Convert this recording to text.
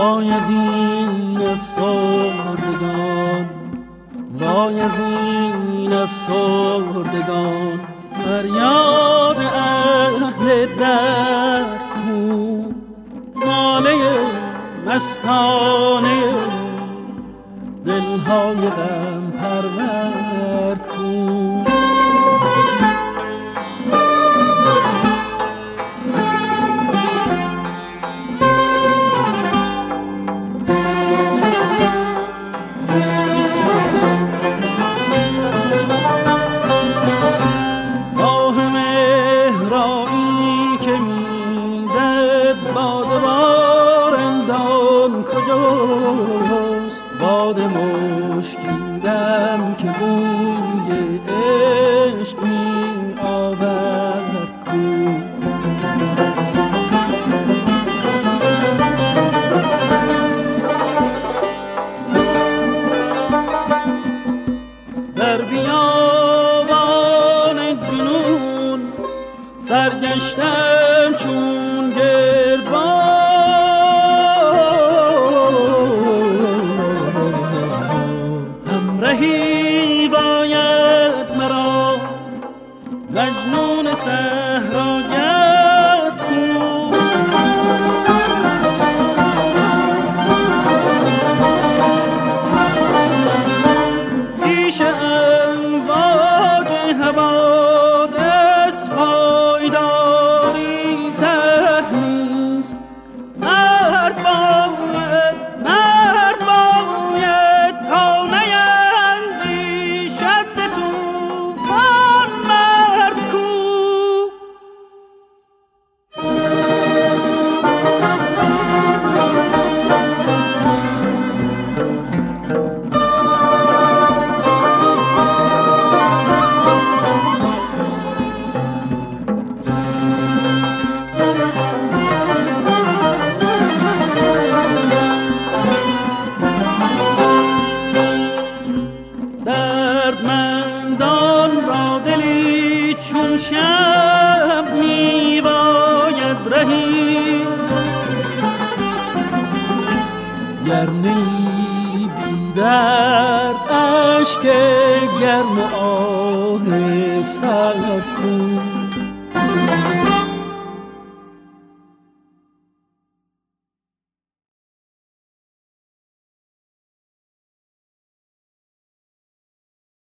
وای از این افسردگان، وای از این افسردگان، فریاد اهل درد کو، ناله مستانه دلهای غم پرورد کو. باد مشکیدم که بوی عشق می آورد کو. در بیابان جنون سرگشتم چون گردباد، همراهی باید مرا مجنون صحراگرد کو. پیش امواج حوادث پایداری سهل نیست. مرد باید تا نیندیشد ز طوفان مرد کو. دردمندان را دلی چون شب می باید رهی، گر نی بی درد اشک گرم و آه سرد کو.